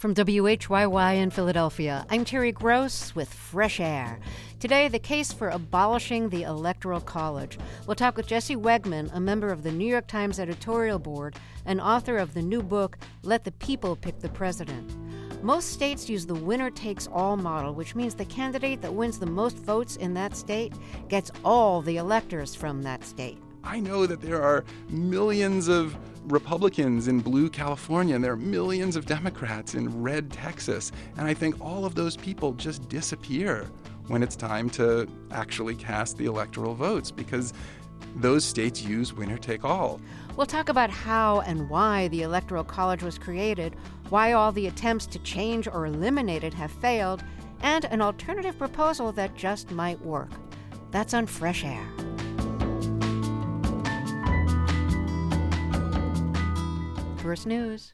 From WHYY in Philadelphia, I'm Terry Gross with Fresh Air. Today, the case for abolishing the Electoral College. We'll talk with Jesse Wegman, a member of the New York Times editorial board and author of the new book, Let the People Pick the President. Most states use the winner-takes-all model, which means the candidate that wins the most votes in that state gets all the electors from that state. I know that there are millions of Republicans in blue California, and there are millions of Democrats in red Texas. And I think all of those people just disappear when it's time to actually cast the electoral votes because those states use winner-take-all. We'll talk about how and why the Electoral College was created, why all the attempts to change or eliminate it have failed, and an alternative proposal that just might work. That's on Fresh Air. First News.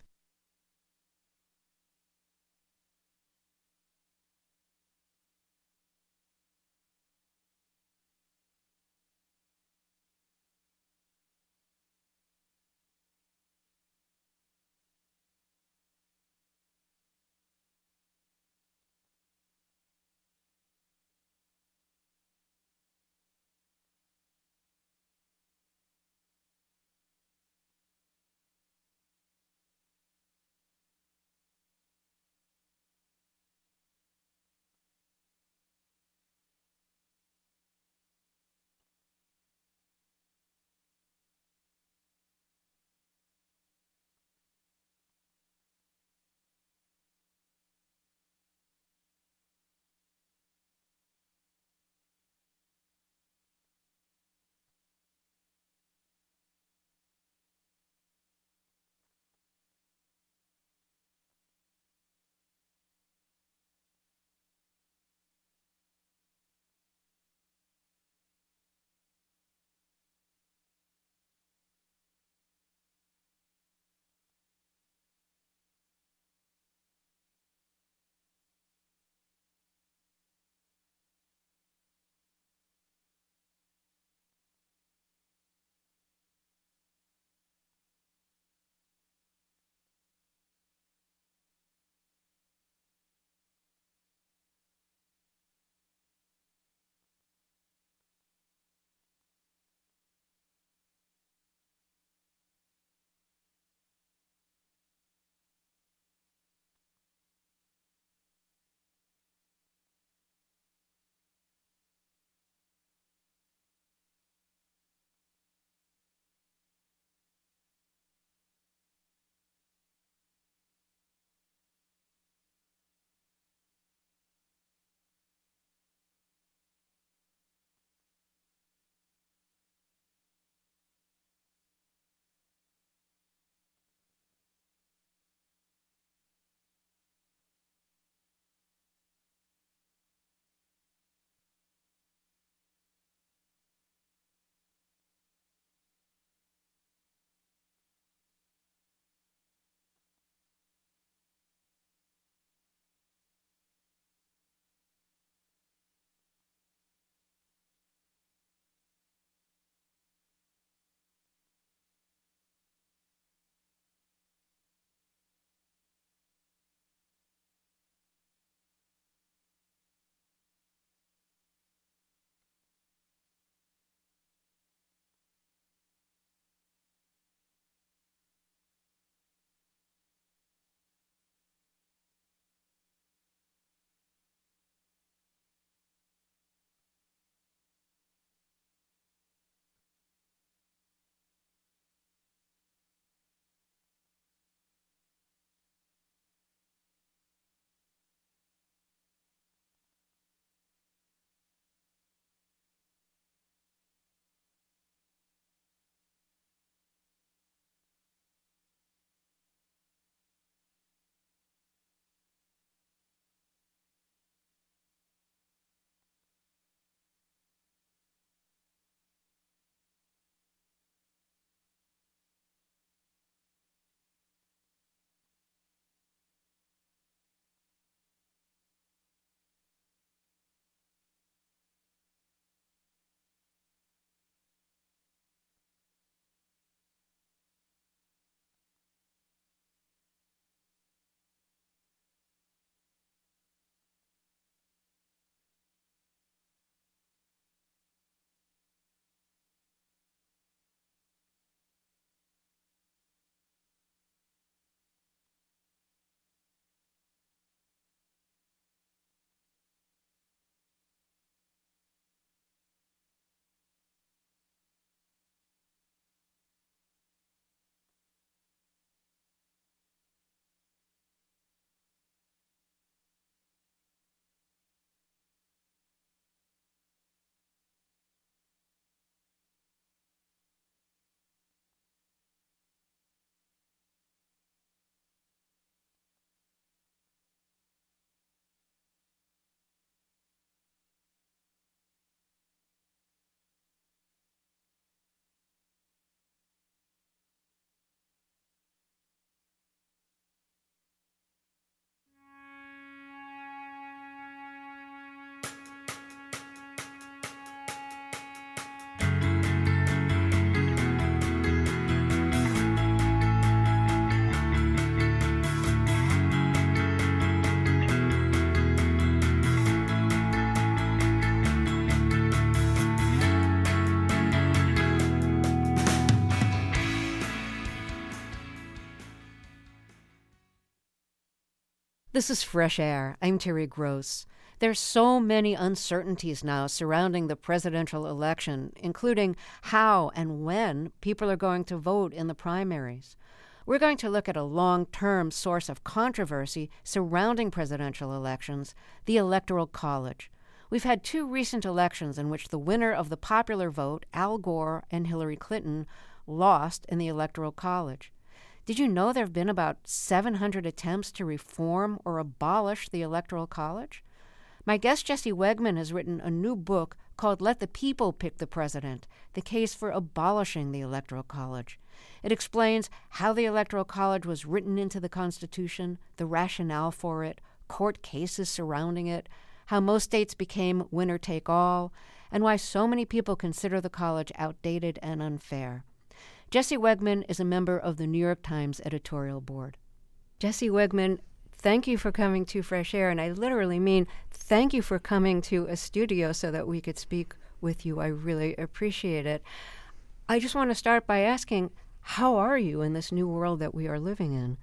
This is Fresh Air. I'm Terry Gross. There's so many uncertainties now surrounding the presidential election, including how and when people are going to vote in the primaries. We're going to look at a long-term source of controversy surrounding presidential elections, the Electoral College. We've had two recent elections in which the winner of the popular vote, Al Gore and Hillary Clinton, lost in the Electoral College. Did you know there have been about 700 attempts to reform or abolish the Electoral College? My guest, Jesse Wegman, has written a new book called Let the People Pick the President, The Case for Abolishing the Electoral College. It explains how the Electoral College was written into the Constitution, the rationale for it, court cases surrounding it, how most states became winner-take-all, and why so many people consider the college outdated and unfair. Jesse Wegman is a member of the New York Times editorial board. Jesse Wegman, thank you for coming to Fresh Air, and I literally mean thank you for coming to a studio so that we could speak with you. I really appreciate it. I just want to start by asking, how are you in this new world that we are living in?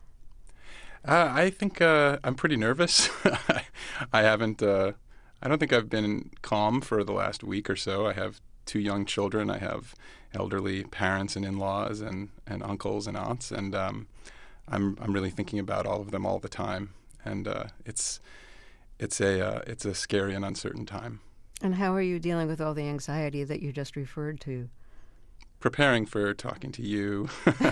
I think I'm pretty nervous. I don't think I've been calm for the last week or so. I have two young children. I have elderly parents and in-laws and uncles and aunts, and I'm really thinking about all of them all the time. And it's a scary and uncertain time. And how are you dealing with all the anxiety that you just referred to? Preparing for talking to you,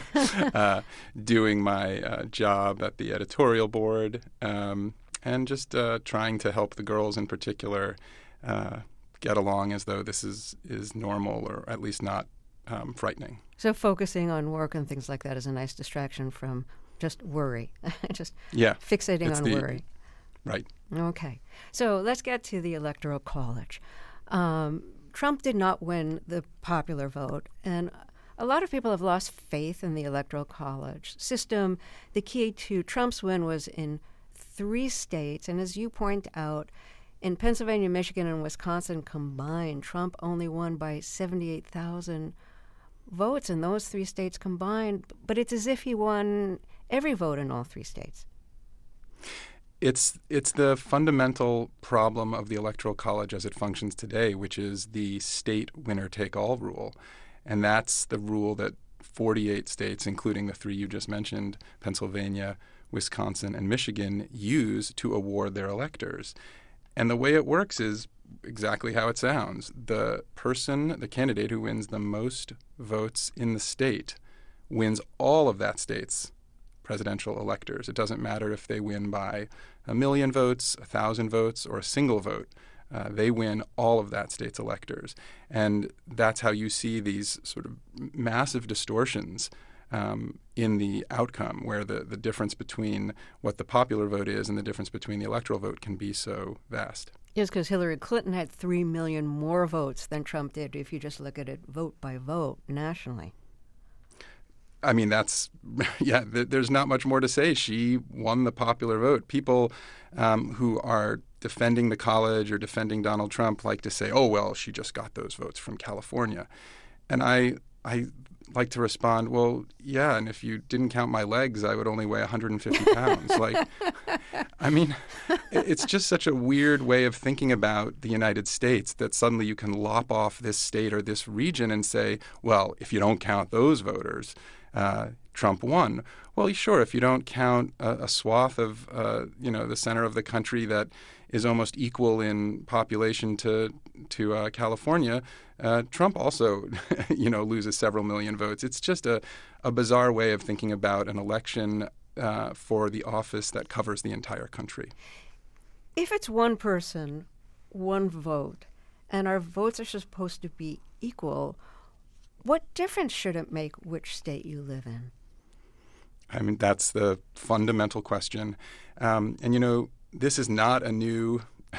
doing my job at the editorial board, and just trying to help the girls in particular get along as though this is normal, or at least not frightening. So focusing on work and things like that is a nice distraction from just worry, fixating on worry. Right. Okay. So let's get to the Electoral College. Trump did not win the popular vote, and a lot of people have lost faith in the Electoral College system. The key to Trump's win was in 3 states, and as you point out, in Pennsylvania, Michigan, and Wisconsin combined, Trump only won by 78,000 votes in those 3 states combined, but it's as if he won every vote in all 3 states. It's the fundamental problem of the Electoral College as it functions today, which is the state winner-take-all rule. And that's the rule that 48 states, including the 3 you just mentioned, Pennsylvania, Wisconsin, and Michigan, use to award their electors. And the way it works is exactly how it sounds. The candidate who wins the most votes in the state wins all of that state's presidential electors. It doesn't matter if they win by 1 million votes, 1,000 votes, or a single vote. They win all of that state's electors. And that's how you see these sort of massive distortions in the outcome, where the difference between what the popular vote is and the difference between the electoral vote can be so vast. Yes, because Hillary Clinton had 3 million more votes than Trump did if you just look at it vote by vote nationally. I mean, there's not much more to say. She won the popular vote. People who are defending the college or defending Donald Trump like to say, oh, well, she just got those votes from California. And I like to respond, well, yeah, and if you didn't count my legs, I would only weigh 150 pounds. I mean, it's just such a weird way of thinking about the United States that suddenly you can lop off this state or this region and say, well, if you don't count those voters, Trump won. Well, sure, if you don't count a swath of, the center of the country that is almost equal in population to California, Trump also, loses several million votes. It's just a bizarre way of thinking about an election for the office that covers the entire country. If it's one person, one vote, and our votes are supposed to be equal, what difference should it make which state you live in? I mean, that's the fundamental question. This is not a new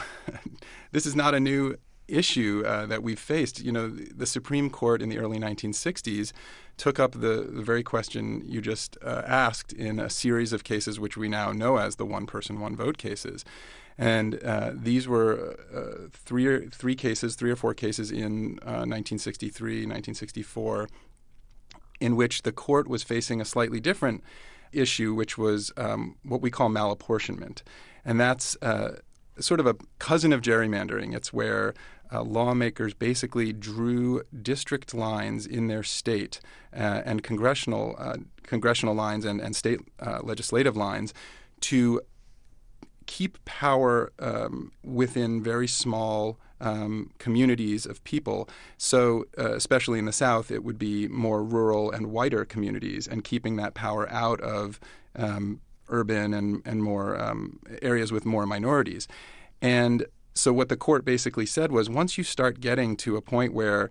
issue that we've faced. The Supreme Court in the early 1960s took up the very question you just asked in a series of cases which we now know as the one-person, one-vote cases. And these were three or four cases in 1963, 1964, in which the court was facing a slightly different issue, which was what we call malapportionment. And that's sort of a cousin of gerrymandering. It's where lawmakers basically drew district lines in their state and congressional lines and state legislative lines to keep power within very small communities of people. So especially in the South, it would be more rural and whiter communities, and keeping that power out of urban and more areas with more minorities. And so what the court basically said was, once you start getting to a point where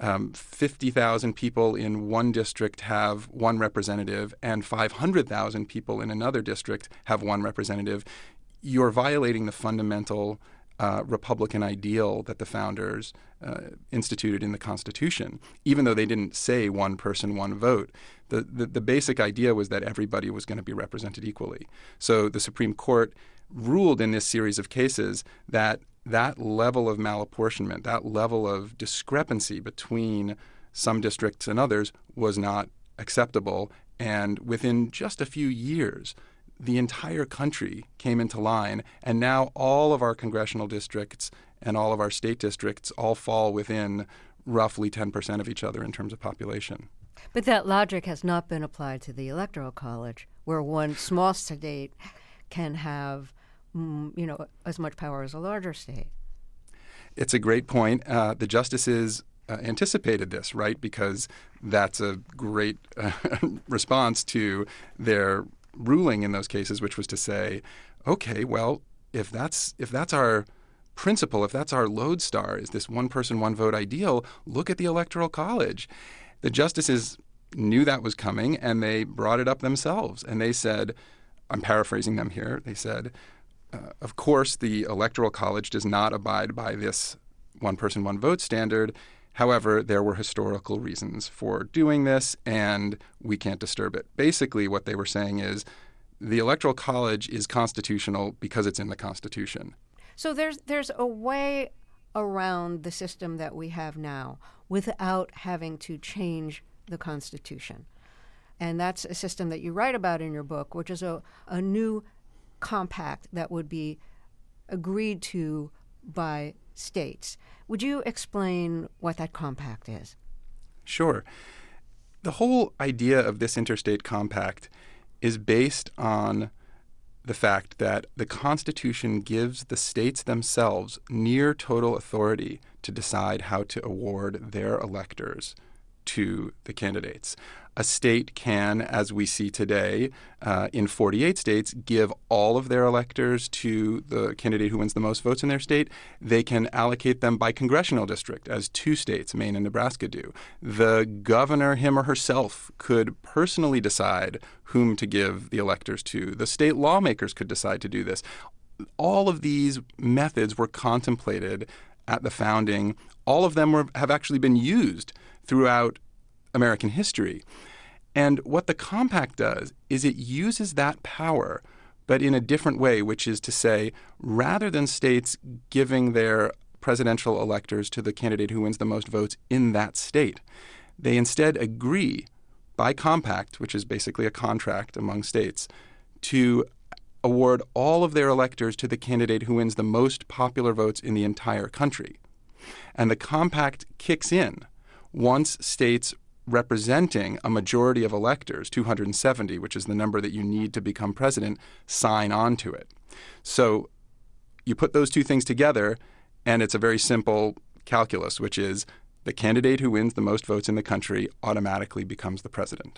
50,000 people in one district have one representative and 500,000 people in another district have one representative, you're violating the fundamental Republican ideal that the founders instituted in the Constitution, even though they didn't say one person, one vote. The basic idea was that everybody was going to be represented equally. So the Supreme Court ruled in this series of cases that level of malapportionment, that level of discrepancy between some districts and others was not acceptable. And within just a few years, the entire country came into line, and now all of our congressional districts and all of our state districts all fall within roughly 10% of each other in terms of population. But that logic has not been applied to the Electoral College, where one small state can have as much power as a larger state. It's a great point. The justices anticipated this, right? Because that's a great response to their ruling in those cases, which was to say, okay, well, if that's our principle, if that's our lodestar, is this one person, one vote ideal, look at the Electoral College. The justices knew that was coming, and they brought it up themselves. And they said, I'm paraphrasing them here, they said, of course, the Electoral College does not abide by this one person, one vote standard. However, there were historical reasons for doing this, and we can't disturb it. Basically, what they were saying is the Electoral College is constitutional because it's in the Constitution. So there's a way around the system that we have now without having to change the Constitution. And that's a system that you write about in your book, which is a new compact that would be agreed to by states. Would you explain what that compact is? Sure. The whole idea of this interstate compact is based on the fact that the Constitution gives the states themselves near total authority to decide how to award their electors to the candidates. A state can, as we see today, in 48 states, give all of their electors to the candidate who wins the most votes in their state. They can allocate them by congressional district, as 2 states, Maine and Nebraska, do. The governor, him or herself, could personally decide whom to give the electors to. The state lawmakers could decide to do this. All of these methods were contemplated at the founding. All of them have actually been used throughout American history. And what the compact does is it uses that power, but in a different way, which is to say, rather than states giving their presidential electors to the candidate who wins the most votes in that state, they instead agree by compact, which is basically a contract among states, to award all of their electors to the candidate who wins the most popular votes in the entire country. And the compact kicks in once states representing a majority of electors, 270, which is the number that you need to become president, sign on to it. So you put those two things together, and it's a very simple calculus, which is the candidate who wins the most votes in the country automatically becomes the president.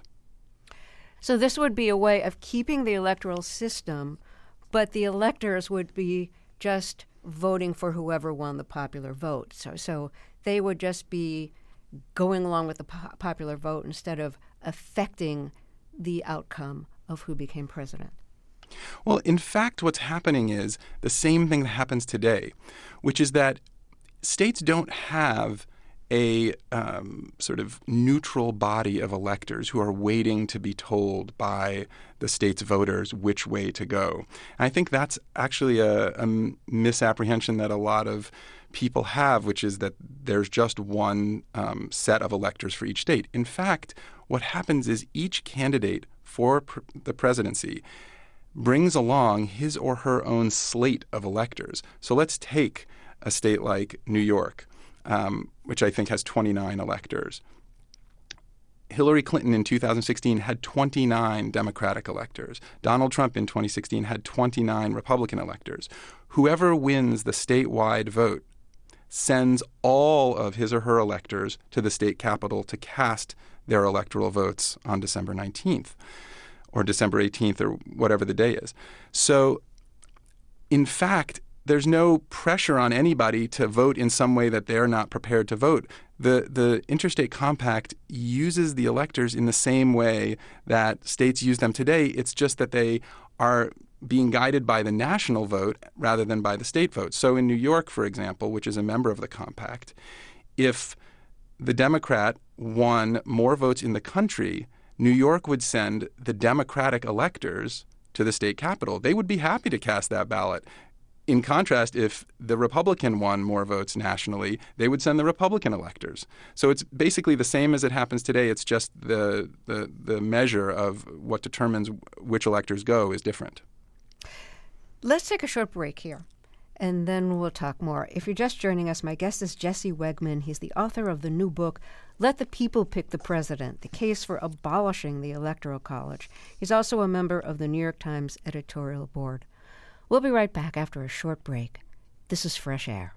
So this would be a way of keeping the electoral system, but the electors would be just voting for whoever won the popular vote. So they would just be going along with the popular vote instead of affecting the outcome of who became president. Well, in fact, what's happening is the same thing that happens today, which is that states don't have a sort of neutral body of electors who are waiting to be told by the state's voters which way to go. And I think that's actually a misapprehension that a lot of people have, which is that there's just one set of electors for each state. In fact, what happens is each candidate for the presidency brings along his or her own slate of electors. So let's take a state like New York, which I think has 29 electors. Hillary Clinton in 2016 had 29 Democratic electors. Donald Trump in 2016 had 29 Republican electors. Whoever wins the statewide vote sends all of his or her electors to the state capitol to cast their electoral votes on December 19th or December 18th or whatever the day is. So, in fact, there's no pressure on anybody to vote in some way that they're not prepared to vote. The Interstate Compact uses the electors in the same way that states use them today. It's just that they are being guided by the national vote rather than by the state vote. So in New York, for example, which is a member of the compact, if the Democrat won more votes in the country, New York would send the Democratic electors to the state capitol. They would be happy to cast that ballot. In contrast, if the Republican won more votes nationally, they would send the Republican electors. So it's basically the same as it happens today. It's just the measure of what determines which electors go is different. Let's take a short break here, and then we'll talk more. If you're just joining us, my guest is Jesse Wegman. He's the author of the new book, Let the People Pick the President, The Case for Abolishing the Electoral College. He's also a member of the New York Times editorial board. We'll be right back after a short break. This is Fresh Air.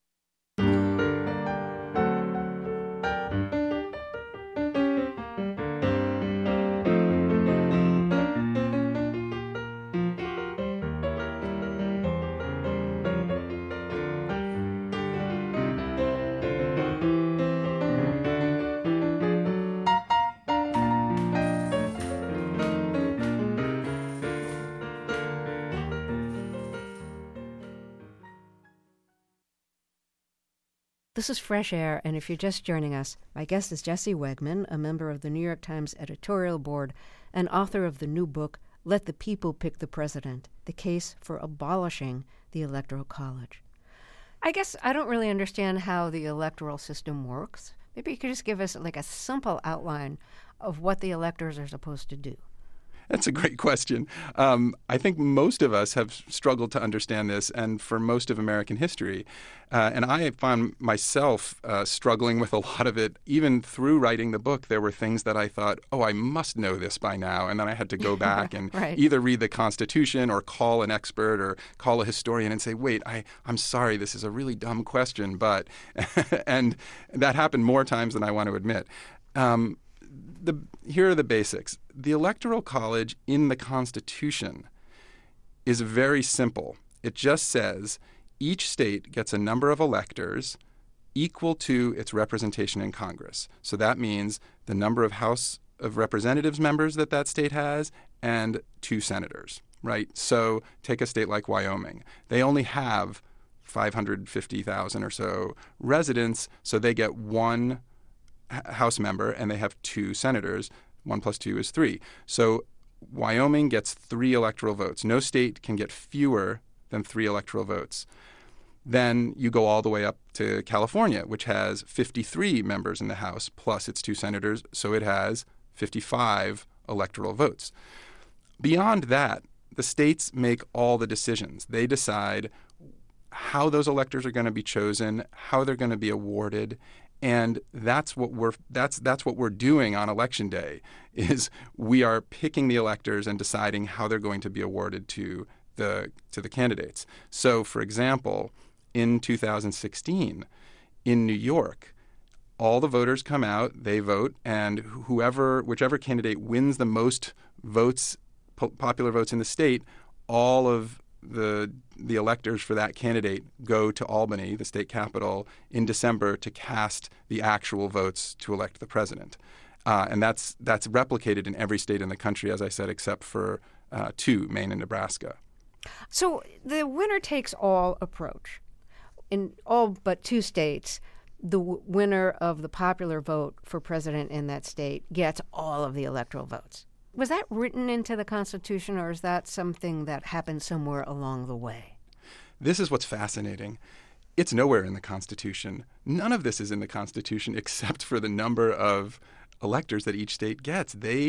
This is Fresh Air, and if you're just joining us, my guest is Jesse Wegman, a member of the New York Times editorial board and author of the new book, Let the People Pick the President, The Case for Abolishing the Electoral College. I guess I don't really understand how the electoral system works. Maybe you could just give us like a simple outline of what the electors are supposed to do. That's a great question. I think most of us have struggled to understand this, and for most of American history. And I found myself struggling with a lot of it. Even through writing the book, there were things that I thought, oh, I must know this by now. And then I had to go back and right. either read the Constitution or call an expert or call a historian and say, wait, I'm sorry, this is a really dumb question. But and that happened more times than I want to admit. Here are the basics. The Electoral College in the Constitution is very simple. It just says each state gets a number of electors equal to its representation in Congress. So that means the number of House of Representatives members that state has and 2 senators, right? So take a state like Wyoming. They only have 550,000 or so residents, so they get 1 House member and they have 2 senators. 1 + 2 is 3. So Wyoming gets 3 electoral votes. No state can get fewer than 3 electoral votes. Then you go all the way up to California, which has 53 members in the House plus its 2 senators, so it has 55 electoral votes. Beyond that, the states make all the decisions. They decide how those electors are going to be chosen, how they're going to be awarded. And that's what we're doing on Election Day, is we are picking the electors and deciding how they're going to be awarded to the candidates. So, for example, in 2016, in New York, all the voters come out, they vote, and whichever candidate wins the most votes, popular votes in the state, all of the electors for that candidate go to Albany, the state capital, in December to cast the actual votes to elect the president. And that's replicated in every state in the country, as I said, except for 2, Maine and Nebraska. So the winner-takes-all approach. In all but 2 states, the winner of the popular vote for president in that state gets all of the electoral votes. Was that written into the Constitution, or is that something that happened somewhere along the way? This is what's fascinating. It's nowhere in the Constitution. None of this is in the Constitution except for the number of electors that each state gets. They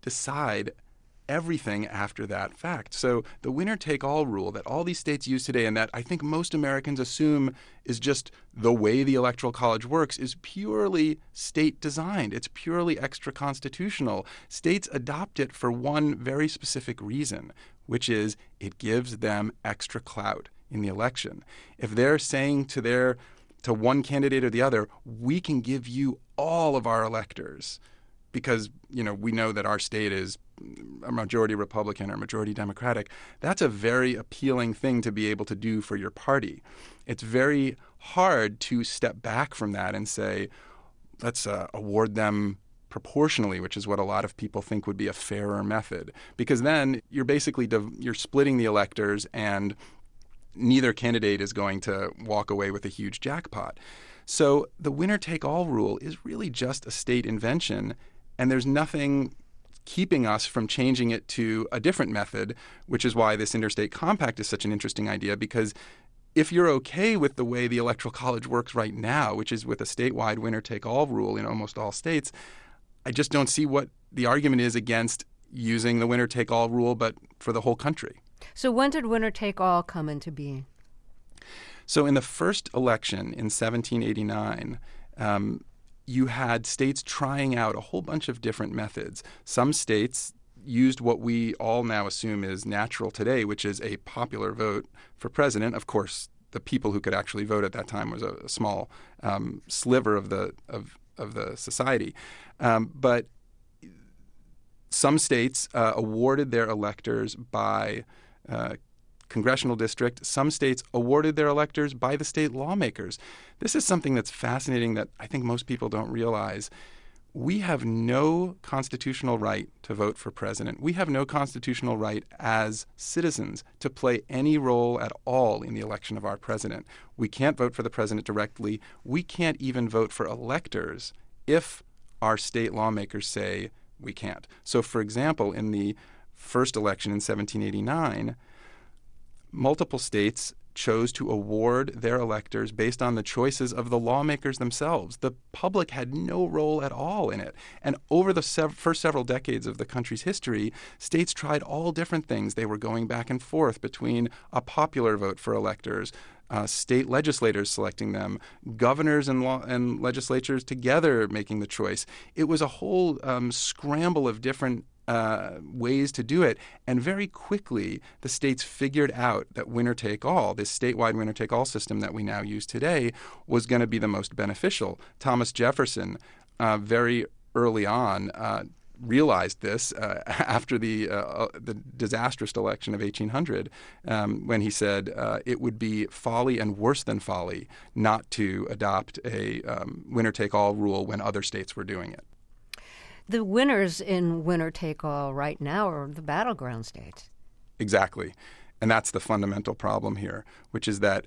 decide everything after that fact. So the winner-take-all rule that all these states use today, and that I think most Americans assume is just the way the Electoral College works, is purely state-designed. It's purely extra-constitutional. States adopt it for one very specific reason, which is it gives them extra clout in the election. If they're saying to one candidate or the other, we can give you all of our electors because, we know that our state is a majority Republican or majority Democratic, that's a very appealing thing to be able to do for your party. It's very hard to step back from that and say, let's award them proportionally, which is what a lot of people think would be a fairer method. Because then you're basically you're splitting the electors, and neither candidate is going to walk away with a huge jackpot. So the winner-take-all rule is really just a state invention, and there's nothing keeping us from changing it to a different method, which is why this interstate compact is such an interesting idea, because if you're okay with the way the Electoral College works right now, which is with a statewide winner-take-all rule in almost all states, I just don't see what the argument is against using the winner-take-all rule, but for the whole country. So when did winner-take-all come into being? So in the first election in 1789, you had states trying out a whole bunch of different methods. Some states used what we all now assume is natural today, which is a popular vote for president. Of course, the people who could actually vote at that time was a small sliver of the society. But some states awarded their electors by congressional district. Some states awarded their electors by the state lawmakers. This is something that's fascinating that I think most people don't realize. We have no constitutional right to vote for president. We have no constitutional right as citizens to play any role at all in the election of our president. We can't vote for the president directly. We can't even vote for electors if our state lawmakers say we can't. So, for example, in the first election in 1789, multiple states chose to award their electors based on the choices of the lawmakers themselves. The public had no role at all in it. And over the first several decades of the country's history, states tried all different things. They were going back and forth between a popular vote for electors, state legislators selecting them, governors and legislatures together making the choice. It was a whole scramble of different ways to do it. And very quickly, the states figured out that winner-take-all, this statewide winner-take-all system that we now use today, was going to be the most beneficial. Thomas Jefferson, very early on, realized this after the disastrous election of 1800, when he said it would be folly and worse than folly not to adopt a winner-take-all rule when other states were doing it. The winners in winner-take-all right now are the battleground states. Exactly. And that's the fundamental problem here, which is that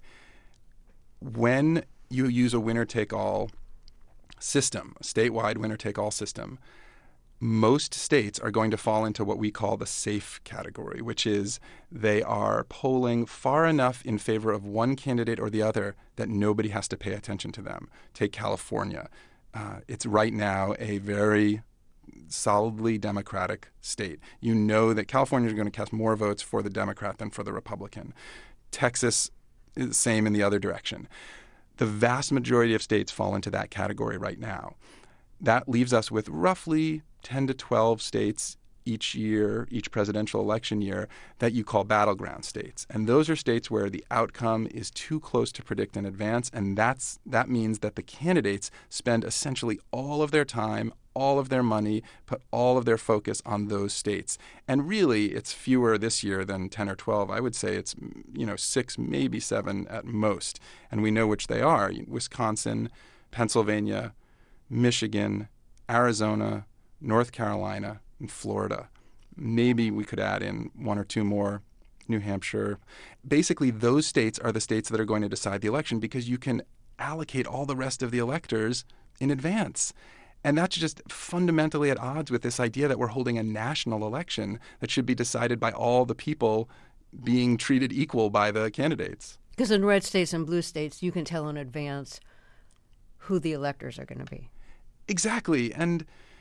when you use a winner-take-all system, a statewide winner-take-all system, most states are going to fall into what we call the safe category, which is they are polling far enough in favor of one candidate or the other that nobody has to pay attention to them. Take California. It's right now a very solidly Democratic state. You know that California is going to cast more votes for the Democrat than for the Republican. Texas is the same in the other direction. The vast majority of states fall into that category right now. That leaves us with roughly 10 to 12 states each year, each presidential election year, that you call battleground states. And those are states where the outcome is too close to predict in advance, and that means that the candidates spend essentially all of their time, all of their money, put all of their focus on those states. And really, it's fewer this year than 10 or 12. I would say it's 6, maybe 7 at most. And we know which they are: Wisconsin, Pennsylvania, Michigan, Arizona, North Carolina, and Florida. Maybe we could add in 1 or 2 more, New Hampshire. Basically, those states are the states that are going to decide the election because you can allocate all the rest of the electors in advance. And that's just fundamentally at odds with this idea that we're holding a national election that should be decided by all the people being treated equal by the candidates. Because in red states and blue states, you can tell in advance who the electors are going to be. Exactly. And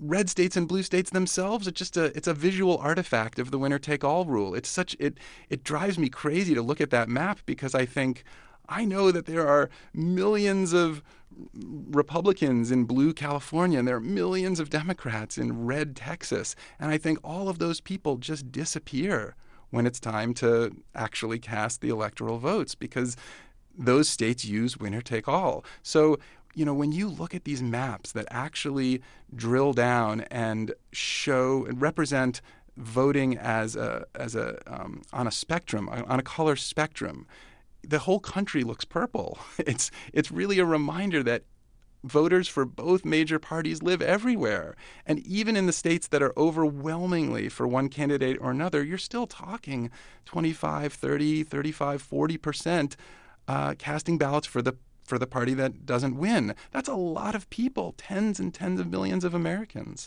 red states and blue states themselves are it's a visual artifact of the winner-take-all rule. It drives me crazy to look at that map because I know that there are millions of Republicans in blue California and there are millions of Democrats in red Texas. And I think all of those people just disappear when it's time to actually cast the electoral votes because those states use winner-take-all. So, when you look at these maps that actually drill down and show and represent voting on a spectrum, on a color spectrum, the whole country looks purple. It's really a reminder that voters for both major parties live everywhere. And even in the states that are overwhelmingly for one candidate or another, you're still talking 25, 30, 35, 40% casting ballots for the party that doesn't win. That's a lot of people, tens and tens of millions of Americans.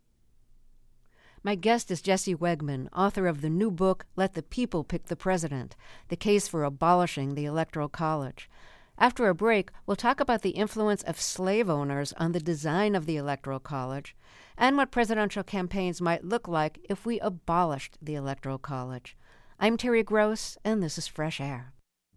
My guest is Jesse Wegman, author of the new book, Let the People Pick the President, The Case for Abolishing the Electoral College. After a break, we'll talk about the influence of slave owners on the design of the Electoral College and what presidential campaigns might look like if we abolished the Electoral College. I'm Terry Gross, and this is Fresh Air.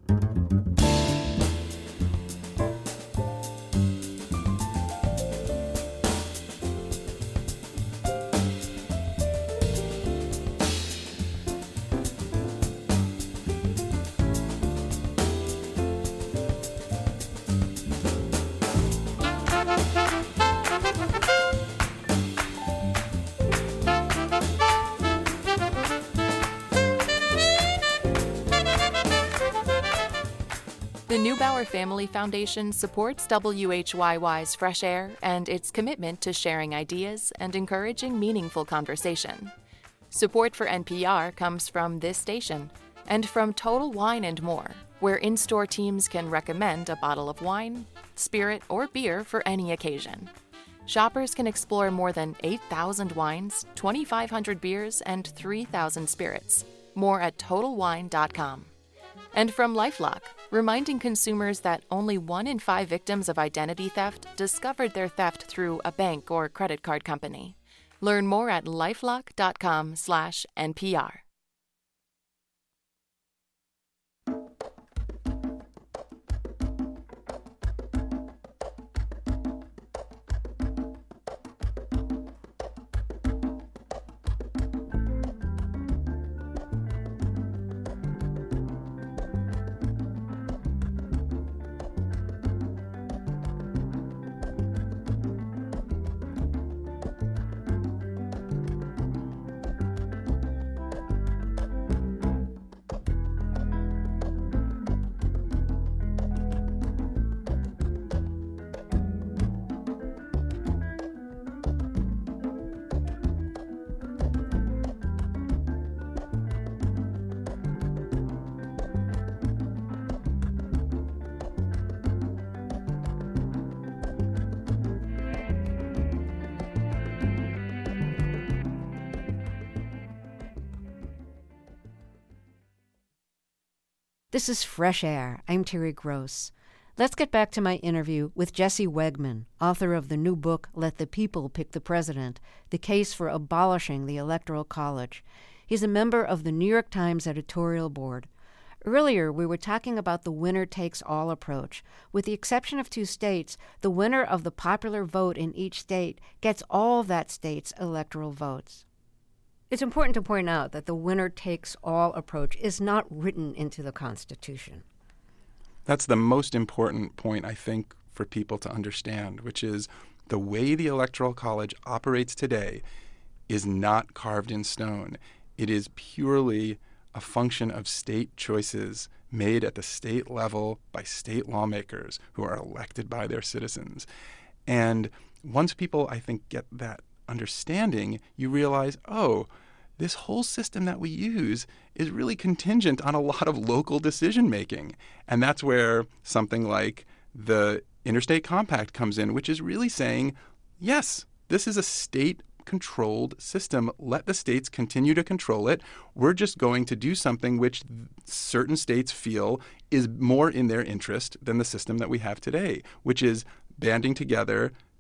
The Neubauer Family Foundation supports WHYY's Fresh Air and its commitment to sharing ideas and encouraging meaningful conversation. Support for NPR comes from this station and from Total Wine & More, where in-store teams can recommend a bottle of wine, spirit, or beer for any occasion. Shoppers can explore more than 8,000 wines, 2,500 beers, and 3,000 spirits. More at TotalWine.com. And from LifeLock, reminding consumers that only 1 in 5 victims of identity theft discovered their theft through a bank or credit card company. Learn more at lifelock.com/NPR. This is Fresh Air. I'm Terry Gross. Let's get back to my interview with Jesse Wegman, author of the new book, Let the People Pick the President, The Case for Abolishing the Electoral College. He's a member of the New York Times editorial board. Earlier, we were talking about the winner-takes-all approach. With the exception of 2 states, the winner of the popular vote in each state gets all that state's electoral votes. It's important to point out that the winner-takes-all approach is not written into the Constitution. That's the most important point, I think, for people to understand, which is the way the Electoral College operates today is not carved in stone. It is purely a function of state choices made at the state level by state lawmakers who are elected by their citizens. And once people, I think, get that understanding, you realize, this whole system that we use is really contingent on a lot of local decision making. And that's where something like the Interstate Compact comes in, which is really saying, yes, this is a state-controlled system. Let the states continue to control it. We're just going to do something which certain states feel is more in their interest than the system that we have today, which is banding together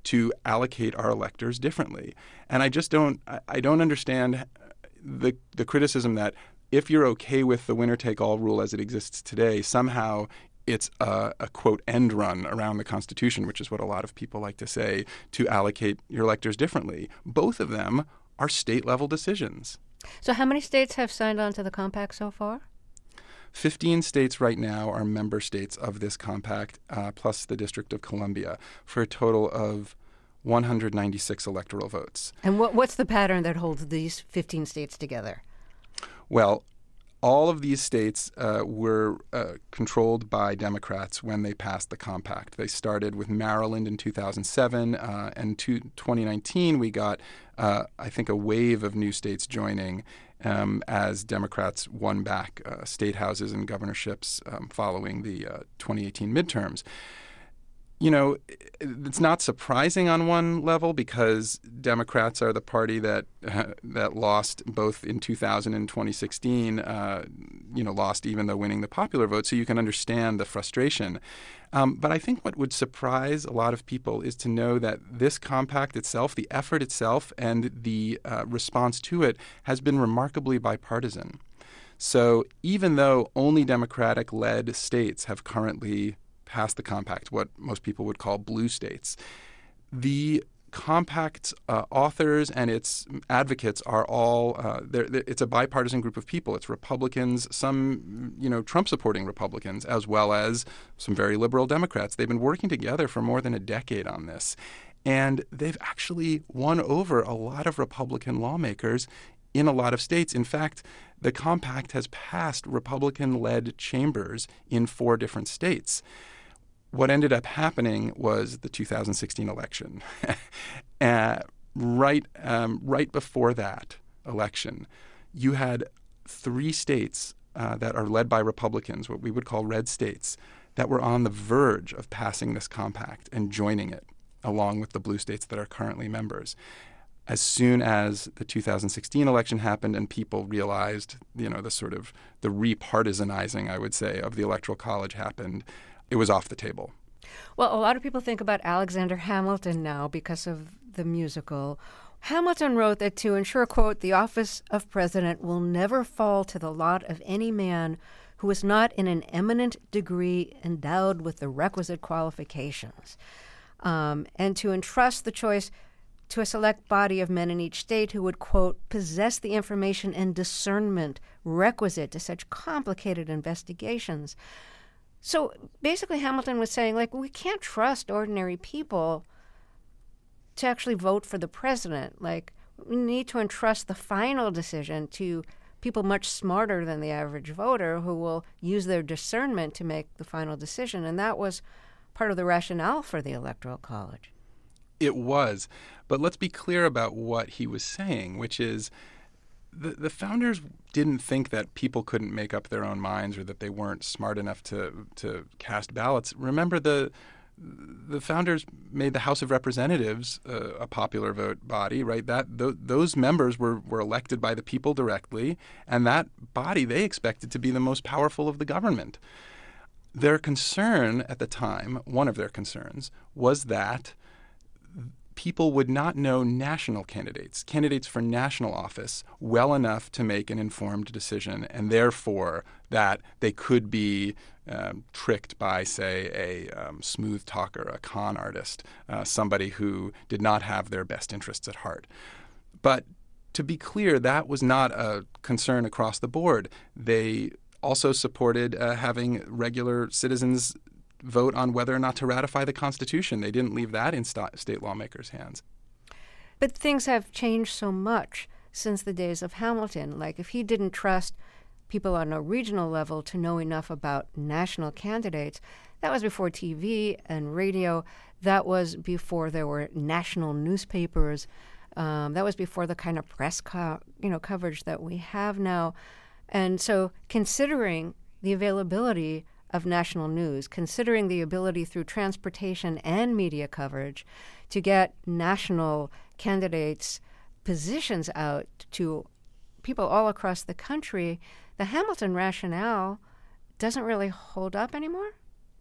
to allocate our electors differently. And I don't understand the criticism that if you're okay with the winner-take-all rule as it exists today, somehow it's a quote, end run around the Constitution, which is what a lot of people like to say, to allocate your electors differently. Both of them are state-level decisions. So how many states have signed on to the compact so far? 15 states right now are member states of this compact, plus the District of Columbia, for a total of 196 electoral votes. And what's the pattern that holds these 15 states together? Well, all of these states were controlled by Democrats when they passed the compact. They started with Maryland in 2007, and 2019 we got, I think, a wave of new states joining as Democrats won back state houses and governorships following the 2018 midterms. You know, it's not surprising on one level because Democrats are the party that lost both in 2000 and 2016, lost even though winning the popular vote. So you can understand the frustration. But I think what would surprise a lot of people is to know that this compact itself, the effort itself, and the response to it has been remarkably bipartisan. So even though only Democratic-led states have currently passed the compact, what most people would call blue states, the compact's authors and its advocates are all, it's a bipartisan group of people. It's Republicans, some, Trump-supporting Republicans, as well as some very liberal Democrats. They've been working together for more than a decade on this. And they've actually won over a lot of Republican lawmakers in a lot of states. In fact, the compact has passed Republican-led chambers in 4 different states. What ended up happening was the 2016 election. Right before that election, you had 3 states that are led by Republicans, what we would call red states, that were on the verge of passing this compact and joining it, along with the blue states that are currently members. As soon as the 2016 election happened and people realized, the repartisanizing, I would say, of the Electoral College happened, it was off the table. Well, a lot of people think about Alexander Hamilton now because of the musical. Hamilton wrote that to ensure, quote, the office of president will never fall to the lot of any man who is not in an eminent degree endowed with the requisite qualifications, and to entrust the choice to a select body of men in each state who would, quote, possess the information and discernment requisite to such complicated investigations. So basically Hamilton was saying, we can't trust ordinary people to actually vote for the president. We need to entrust the final decision to people much smarter than the average voter who will use their discernment to make the final decision. And that was part of the rationale for the Electoral College. It was. But let's be clear about what he was saying, which is the founders didn't think that people couldn't make up their own minds or that they weren't smart enough to cast ballots. Remember, the founders made the House of Representatives a popular vote body, right? Those members were elected by the people directly, and that body they expected to be the most powerful of the government. Their concern at the time, one of their concerns, was that people would not know national candidates for national office well enough to make an informed decision, and therefore that they could be tricked by, say, a smooth talker, a con artist, somebody who did not have their best interests at heart. But to be clear, that was not a concern across the board. They also supported having regular citizens vote on whether or not to ratify the Constitution. They didn't leave that in state lawmakers' hands. But things have changed so much since the days of Hamilton. If he didn't trust people on a regional level to know enough about national candidates, that was before TV and radio. That was before there were national newspapers. That was before the kind of press coverage that we have now. And so considering the availability of national news, considering the ability through transportation and media coverage to get national candidates' positions out to people all across the country, the Hamilton rationale doesn't really hold up anymore?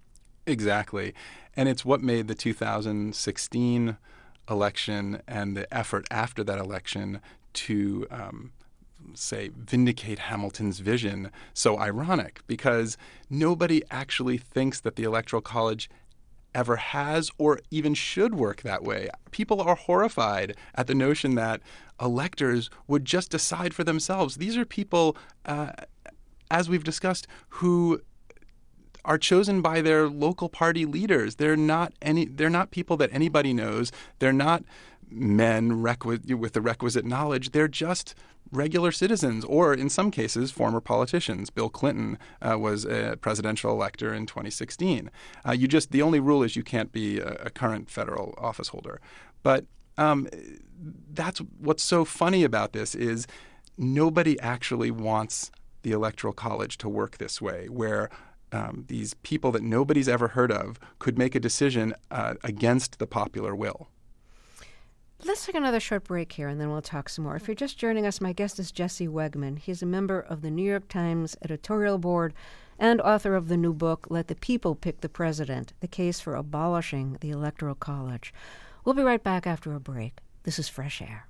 Exactly. And it's what made the 2016 election and the effort after that election to say, vindicate Hamilton's vision so ironic, because nobody actually thinks that the Electoral College ever has or even should work that way. People are horrified at the notion that electors would just decide for themselves. These are people, as we've discussed, who are chosen by their local party leaders. They're not people that anybody knows. They're not men with the requisite knowledge. They're just regular citizens, or in some cases, former politicians. Bill Clinton was a presidential elector in 2016. The only rule is you can't be a current federal office holder. But that's what's so funny about this is nobody actually wants the Electoral College to work this way, where these people that nobody's ever heard of could make a decision against the popular will. Let's take another short break here, and then we'll talk some more. If you're just joining us, my guest is Jesse Wegman. He's a member of the New York Times editorial board and author of the new book, Let the People Pick the President, The Case for Abolishing the Electoral College. We'll be right back after a break. This is Fresh Air.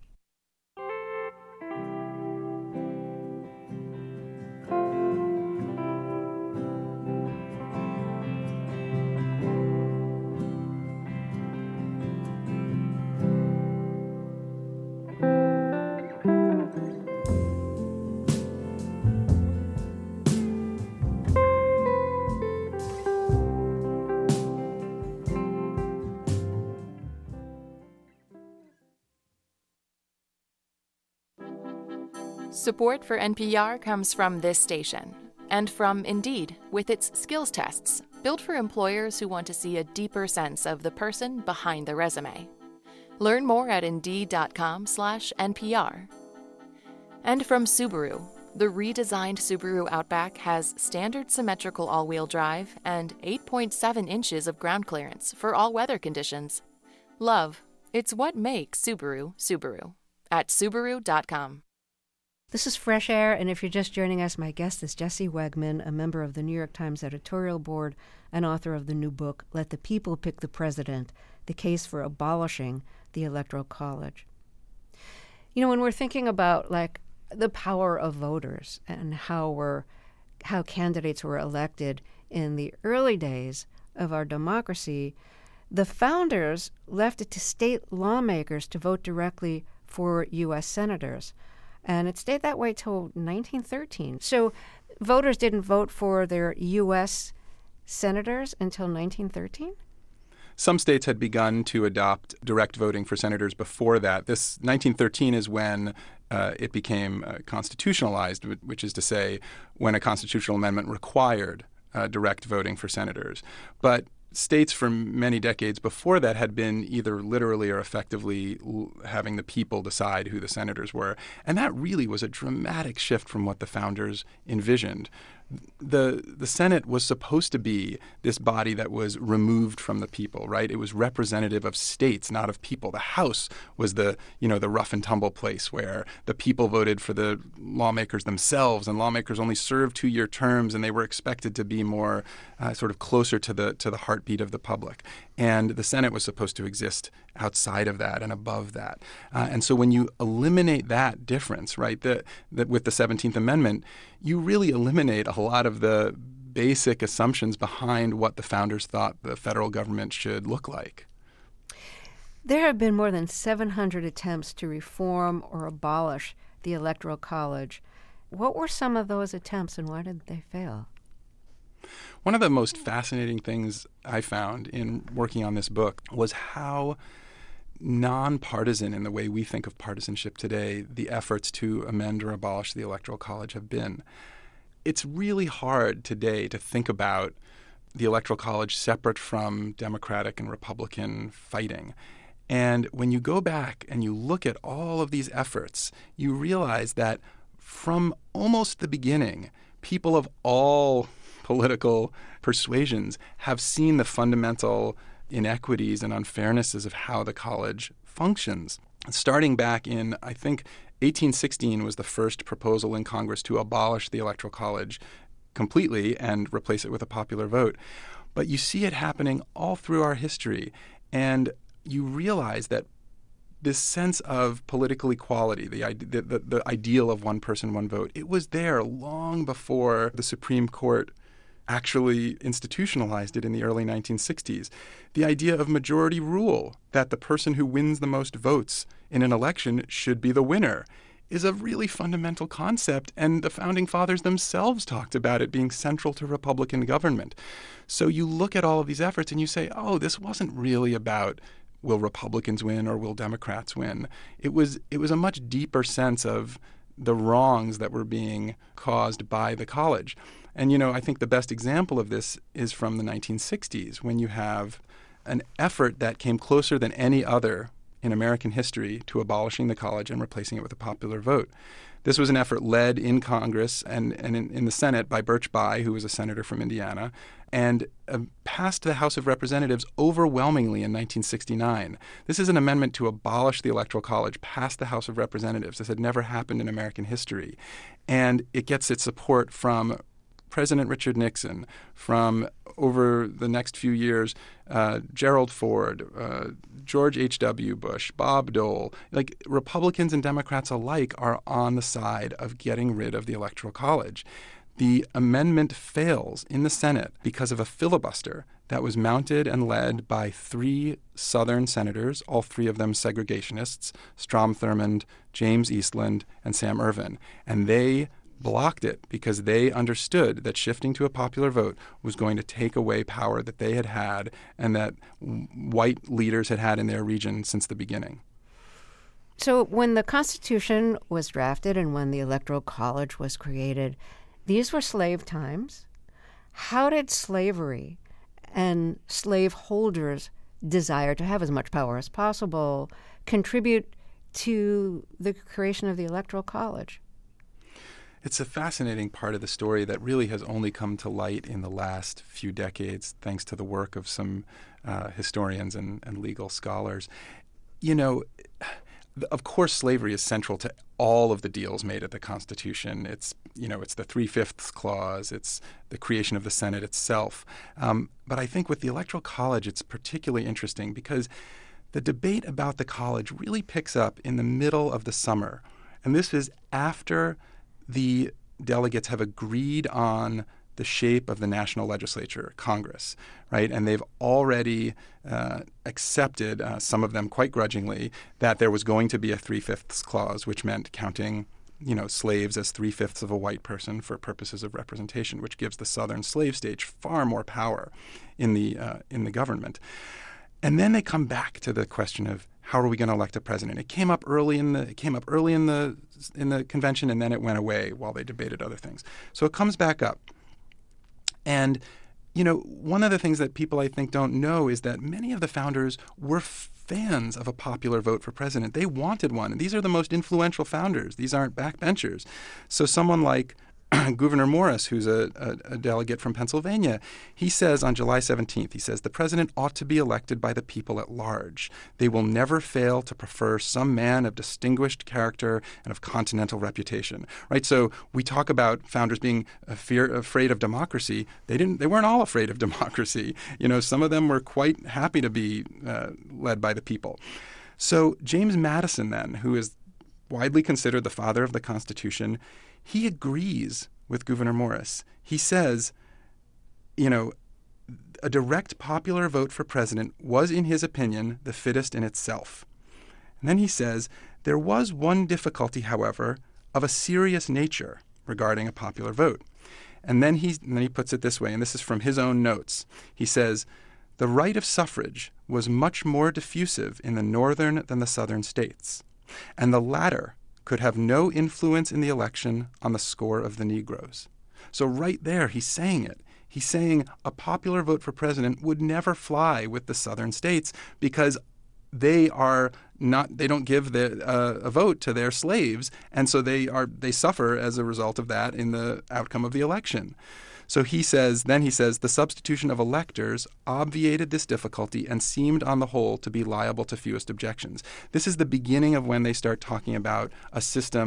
Support for NPR comes from this station and from Indeed with its skills tests, built for employers who want to see a deeper sense of the person behind the resume. Learn more at Indeed.com/NPR. And from Subaru, the redesigned Subaru Outback has standard symmetrical all-wheel drive and 8.7 inches of ground clearance for all weather conditions. Love, it's what makes Subaru, Subaru. At Subaru.com. This is Fresh Air, and if you're just joining us, my guest is Jesse Wegman, a member of the New York Times editorial board and author of the new book, Let the People Pick the President, The Case for Abolishing the Electoral College. You know, when we're thinking about, the power of voters and how candidates were elected in the early days of our democracy, the founders left it to state lawmakers to vote directly for U.S. senators. And it stayed that way till 1913. So voters didn't vote for their U.S. senators until 1913? Some states had begun to adopt direct voting for senators before that. This 1913 is when it became constitutionalized, which is to say when a constitutional amendment required direct voting for senators. But states for many decades before that had been either literally or effectively having the people decide who the senators were. And that really was a dramatic shift from what the founders envisioned. The Senate was supposed to be this body that was removed from the people, right? It was representative of states, not of people. The House was the rough and tumble place where the people voted for the lawmakers themselves, and lawmakers only served 2-year terms, and they were expected to be more sort of closer to the heartbeat of the public. And the Senate was supposed to exist outside of that and above that. And so when you eliminate that difference, right, that with the 17th Amendment, you really eliminate a lot of the basic assumptions behind what the founders thought the federal government should look like. There have been more than 700 attempts to reform or abolish the Electoral College. What were some of those attempts, and why did they fail? One of the most fascinating things I found in working on this book was how nonpartisan in the way we think of partisanship today the efforts to amend or abolish the Electoral College have been. It's really hard today to think about the Electoral College separate from Democratic and Republican fighting. And when you go back and you look at all of these efforts, you realize that from almost the beginning, people of all political persuasions have seen the fundamental inequities and unfairnesses of how the college functions. Starting back in, I think, 1816 was the first proposal in Congress to abolish the Electoral College completely and replace it with a popular vote. But you see it happening all through our history. And you realize that this sense of political equality, the ideal of one person, one vote, it was there long before the Supreme Court actually institutionalized it in the early 1960s. The idea of majority rule, that the person who wins the most votes in an election should be the winner, is a really fundamental concept, and the Founding Fathers themselves talked about it being central to Republican government. So you look at all of these efforts and you say, oh, this wasn't really about will Republicans win or will Democrats win. It was a much deeper sense of the wrongs that were being caused by the college. And, I think the best example of this is from the 1960s, when you have an effort that came closer than any other in American history to abolishing the college and replacing it with a popular vote. This was an effort led in Congress and in the Senate by Birch Bayh, who was a senator from Indiana, and passed the House of Representatives overwhelmingly in 1969. This is an amendment to abolish the Electoral College, passed the House of Representatives. This had never happened in American history. And it gets its support from President Richard Nixon, from over the next few years, Gerald Ford, George H.W. Bush, Bob Dole. Like, Republicans and Democrats alike are on the side of getting rid of the Electoral College. The amendment fails in the Senate because of a filibuster that was mounted and led by 3 Southern senators, all 3 of them segregationists, Strom Thurmond, James Eastland, and Sam Ervin. And they blocked it because they understood that shifting to a popular vote was going to take away power that they had had and that white leaders had had in their region since the beginning. So when the Constitution was drafted and when the Electoral College was created, these were slave times. How did slavery and slaveholders' desire to have as much power as possible contribute to the creation of the Electoral College? It's a fascinating part of the story that really has only come to light in the last few decades, thanks to the work of some historians and legal scholars. Of course, slavery is central to all of the deals made at the Constitution. It's the 3/5 clause. It's the creation of the Senate itself. But I think with the Electoral College, it's particularly interesting because the debate about the college really picks up in the middle of the summer. And this is after the delegates have agreed on the shape of the national legislature, Congress, right? And they've already accepted, some of them quite grudgingly, that there was going to be a 3/5 clause, which meant counting, slaves as 3/5 of a white person for purposes of representation, which gives the Southern slave states far more power in the government. And then they come back to the question of how are we going to elect a president? It came up early in the convention, and then it went away while they debated other things. So it comes back up. And, one of the things that people, I think, don't know is that many of the founders were fans of a popular vote for president. They wanted one. And these are the most influential founders. These aren't backbenchers. So someone like Gouverneur Morris, who's a delegate from Pennsylvania, he says on July 17th, he says, the president ought to be elected by the people at large. They will never fail to prefer some man of distinguished character and of continental reputation. Right? So we talk about founders being afraid of democracy. They weren't all afraid of democracy. Some of them were quite happy to be led by the people. So James Madison, then, who is widely considered the father of the Constitution, he agrees with Gouverneur Morris. He says, a direct popular vote for president was, in his opinion, the fittest in itself. And then he says, there was one difficulty, however, of a serious nature regarding a popular vote. And then he puts it this way, and this is from his own notes. He says, the right of suffrage was much more diffusive in the northern than the southern states, and the latter could have no influence in the election on the score of the Negroes. So right there, he's saying it. He's saying a popular vote for president would never fly with the southern states because they don't give a vote to their slaves, and so they suffer as a result of that in the outcome of the election. So he says, the substitution of electors obviated this difficulty and seemed on the whole to be liable to fewest objections. This is the beginning of when they start talking about a system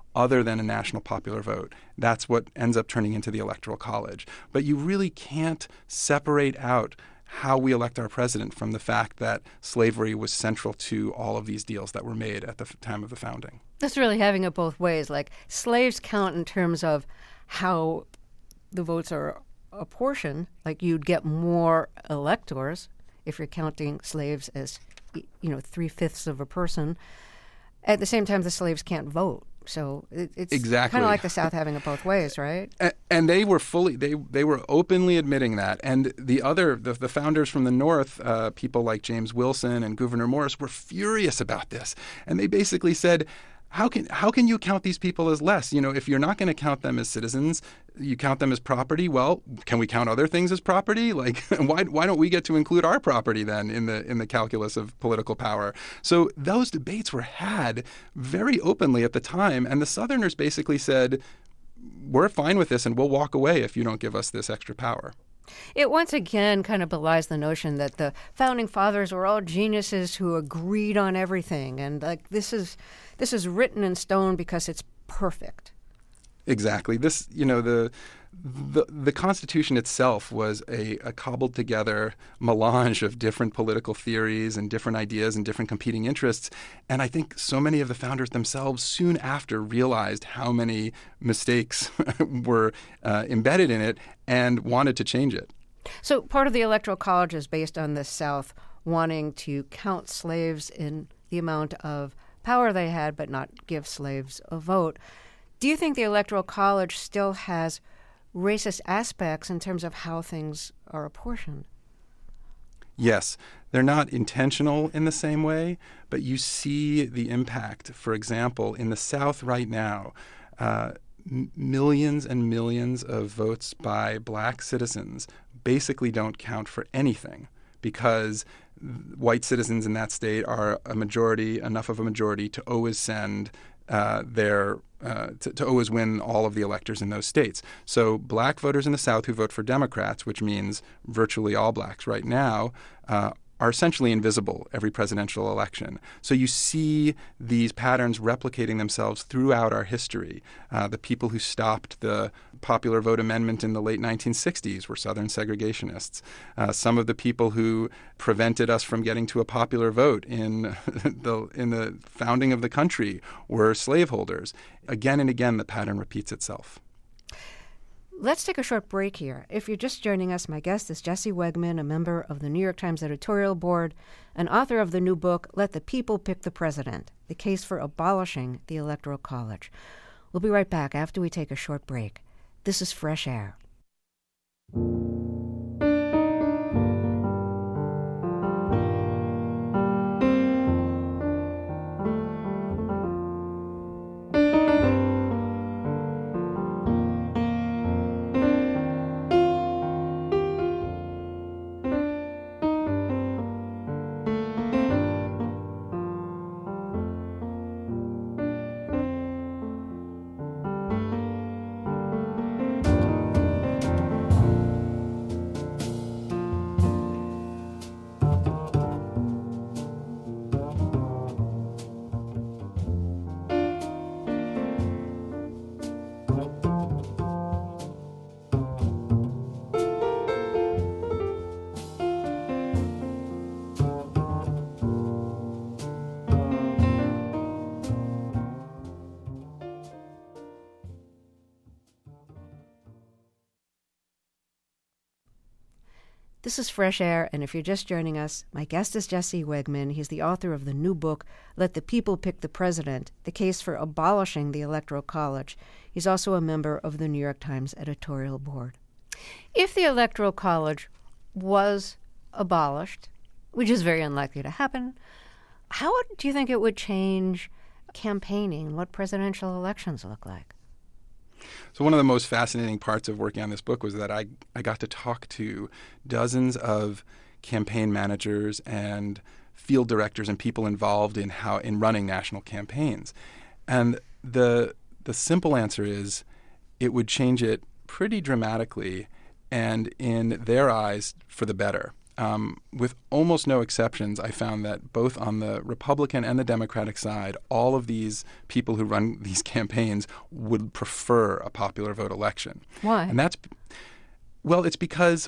other than a national popular vote. That's what ends up turning into the Electoral College. But you really can't separate out how we elect our president from the fact that slavery was central to all of these deals that were made at the time of the founding. That's really having it both ways. Like, slaves count in terms of how the votes are apportioned. Like, you'd get more electors if you're counting slaves as, 3/5 of a person. At the same time, the slaves can't vote. So it's exactly kind of like the South having it both ways, right? And they were they were openly admitting that. And the founders from the North, people like James Wilson and Gouverneur Morris, were furious about this. And they basically said, How can you count these people as less? If you're not going to count them as citizens, you count them as property. Well, can we count other things as property? Like, why don't we get to include our property then in the calculus of political power? So those debates were had very openly at the time, and the Southerners basically said, we're fine with this and we'll walk away if you don't give us this extra power. It once again kind of belies the notion that the founding fathers were all geniuses who agreed on everything, and like this is written in stone because it's perfect. Exactly. This, the Constitution itself was a cobbled together melange of different political theories and different ideas and different competing interests. And I think so many of the founders themselves soon after realized how many mistakes were embedded in it and wanted to change it. So part of the Electoral College is based on the South wanting to count slaves in the amount of power they had, but not give slaves a vote. Do you think the Electoral College still has racist aspects in terms of how things are apportioned? Yes. They're not intentional in the same way, but you see the impact. For example, in the South right now, millions and millions of votes by black citizens basically don't count for anything because white citizens in that state are enough of a majority to always send to always win all of the electors in those states. So black voters in the South who vote for Democrats, which means virtually all blacks right now, are essentially invisible every presidential election. So you see these patterns replicating themselves throughout our history. The people who stopped the popular vote amendment in the late 1960s were Southern segregationists. Some of the people who prevented us from getting to a popular vote in the founding of the country were slaveholders. Again and again, the pattern repeats itself. Let's take a short break here. If you're just joining us, my guest is Jesse Wegman, a member of the New York Times editorial board and author of the new book, Let the People Pick the President, The Case for Abolishing the Electoral College. We'll be right back after we take a short break. This is Fresh Air. This is Fresh Air, and if you're just joining us, my guest is Jesse Wegman. He's the author of the new book, Let the People Pick the President, The Case for Abolishing the Electoral College. He's also a member of the New York Times editorial board. If the Electoral College was abolished, which is very unlikely to happen, how do you think it would change campaigning, what presidential elections look like? So one of the most fascinating parts of working on this book was that I got to talk to dozens of campaign managers and field directors and people involved in running national campaigns. And the simple answer is it would change it pretty dramatically and in their eyes for the better. with almost no exceptions, I found that both on the Republican and the Democratic side, all of these people who run these campaigns would prefer a popular vote election. Why? And it's because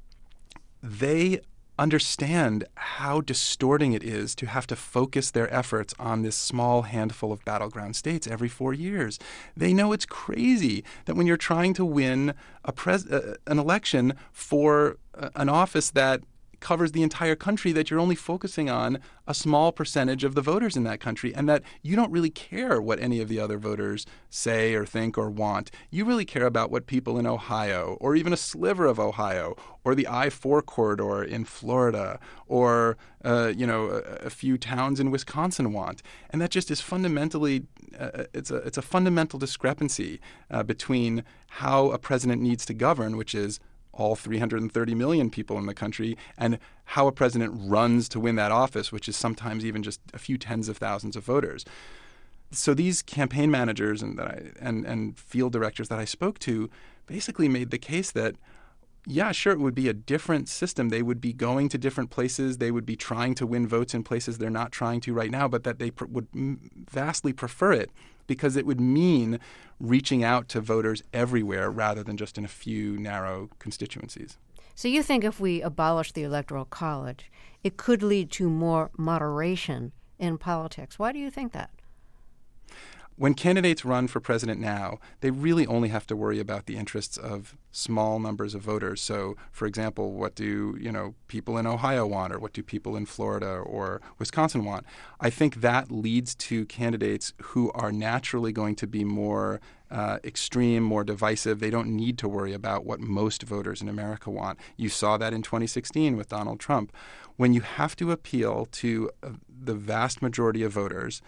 they understand how distorting it is to have to focus their efforts on this small handful of battleground states every 4 years. They know it's crazy that when you're trying to win an election for an office that covers the entire country, that you're only focusing on a small percentage of the voters in that country, and that you don't really care what any of the other voters say or think or want. You really care about what people in Ohio, or even a sliver of Ohio, or the I-4 corridor in Florida, or a few towns in Wisconsin want. And that just is fundamentally it's a fundamental discrepancy between how a president needs to govern, which is all 330 million people in the country, and how a president runs to win that office, which is sometimes even just a few tens of thousands of voters. So these campaign managers and field directors that I spoke to basically made the case that, yeah, sure, it would be a different system. They would be going to different places. They would be trying to win votes in places they're not trying to right now, but that they would vastly prefer it because it would mean reaching out to voters everywhere rather than just in a few narrow constituencies. So you think if we abolish the Electoral College, it could lead to more moderation in politics. Why do you think that? When candidates run for president now, they really only have to worry about the interests of small numbers of voters. So, for example, what do people in Ohio want, or what do people in Florida or Wisconsin want? I think that leads to candidates who are naturally going to be more extreme, more divisive. They don't need to worry about what most voters in America want. You saw that in 2016 with Donald Trump. When you have to appeal to the vast majority of voters,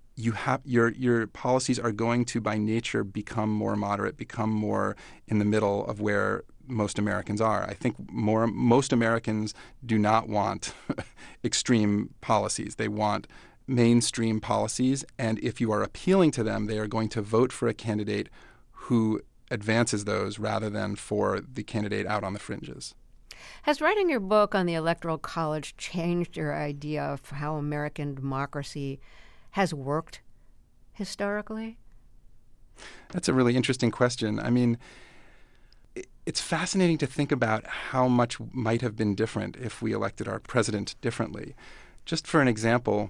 your policies are going to, by nature, become more moderate, become more in the middle of where most Americans are. I think most Americans do not want extreme policies. They want mainstream policies, and if you are appealing to them, they are going to vote for a candidate who advances those rather than for the candidate out on the fringes. Has writing your book on the Electoral College changed your idea of how American democracy has worked historically? That's a really interesting question. I mean, it's fascinating to think about how much might have been different if we elected our president differently. Just for an example,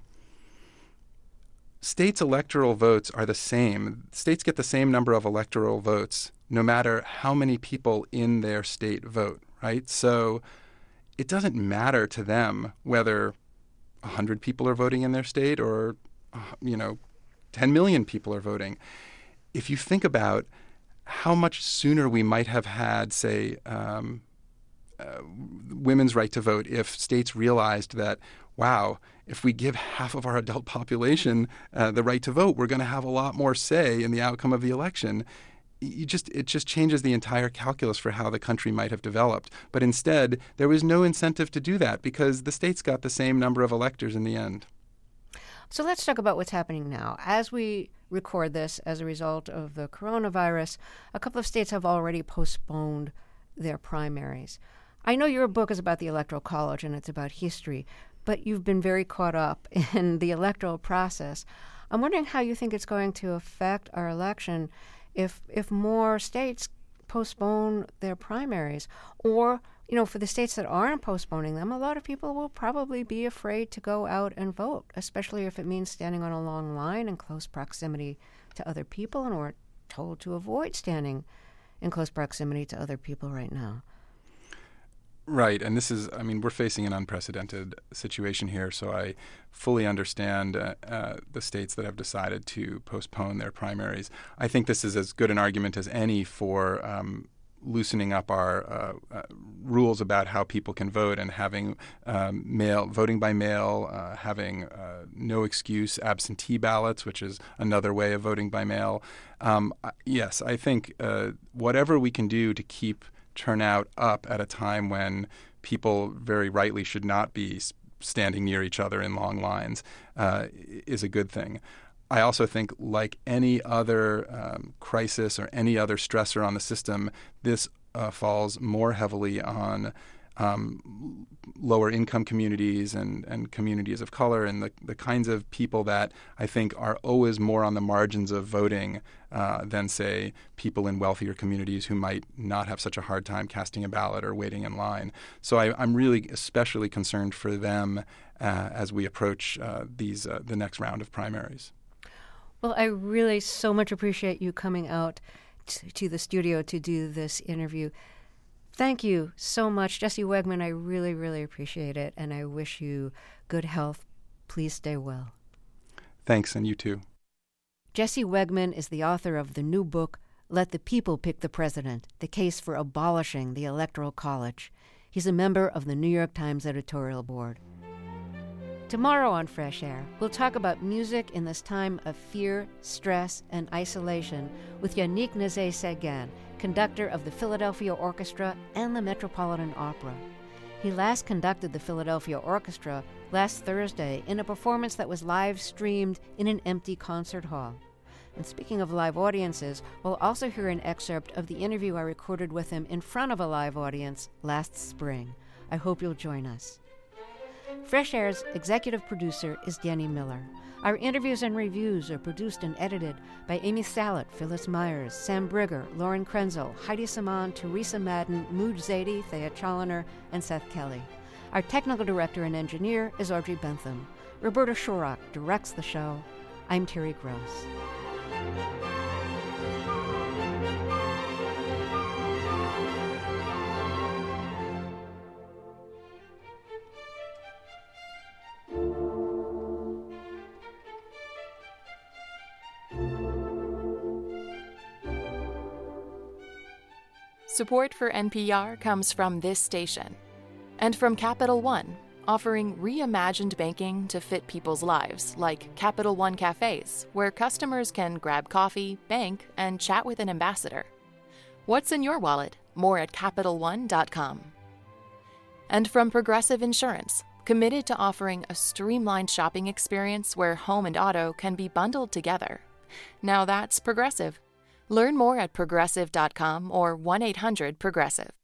states' electoral votes are the same. States get the same number of electoral votes no matter how many people in their state vote, right? So it doesn't matter to them whether 100 people are voting in their state or 10 million people are voting. If you think about how much sooner we might have had, say, women's right to vote if states realized that, wow, if we give half of our adult population the right to vote, we're going to have a lot more say in the outcome of the election. It just changes the entire calculus for how the country might have developed. But instead, there was no incentive to do that because the states got the same number of electors in the end. So let's talk about what's happening now. As we record this, as a result of the coronavirus, a couple of states have already postponed their primaries. I know your book is about the Electoral College and it's about history, but you've been very caught up in the electoral process. I'm wondering how you think it's going to affect our election if more states postpone their primaries, or for the states that aren't postponing them, a lot of people will probably be afraid to go out and vote, especially if it means standing on a long line in close proximity to other people, and we're told to avoid standing in close proximity to other people right now. Right, and we're facing an unprecedented situation here, so I fully understand the states that have decided to postpone their primaries. I think this is as good an argument as any for loosening up our rules about how people can vote and having voting by mail, having no excuse absentee ballots, which is another way of voting by mail. Yes, I think whatever we can do to keep turnout up at a time when people very rightly should not be standing near each other in long lines is a good thing. I also think, like any other crisis or any other stressor on the system, this falls more heavily on lower income communities and communities of color and the kinds of people that I think are always more on the margins of voting than, say, people in wealthier communities who might not have such a hard time casting a ballot or waiting in line. So I'm really especially concerned for them as we approach the next round of primaries. Well, I really so much appreciate you coming out to the studio to do this interview. Thank you so much, Jesse Wegman. I really, really appreciate it, and I wish you good health. Please stay well. Thanks, and you too. Jesse Wegman is the author of the new book, Let the People Pick the President, The Case for Abolishing the Electoral College. He's a member of the New York Times editorial board. Tomorrow on Fresh Air, we'll talk about music in this time of fear, stress, and isolation with Yannick Nézet-Séguin, conductor of the Philadelphia Orchestra and the Metropolitan Opera. He last conducted the Philadelphia Orchestra last Thursday in a performance that was live-streamed in an empty concert hall. And speaking of live audiences, we'll also hear an excerpt of the interview I recorded with him in front of a live audience last spring. I hope you'll join us. Fresh Air's executive producer is Danny Miller. Our interviews and reviews are produced and edited by Amy Salit, Phyllis Myers, Sam Brigger, Lauren Krenzel, Heidi Saman, Teresa Madden, Mooj Zadie, Thea Challoner, and Seth Kelly. Our technical director and engineer is Audrey Bentham. Roberta Shorrock directs the show. I'm Terry Gross. Support for NPR comes from this station and from Capital One, offering reimagined banking to fit people's lives, like Capital One Cafes, where customers can grab coffee, bank, and chat with an ambassador. What's in your wallet? More at CapitalOne.com. And from Progressive Insurance, committed to offering a streamlined shopping experience where home and auto can be bundled together. Now that's Progressive. Learn more at Progressive.com or 1-800-PROGRESSIVE.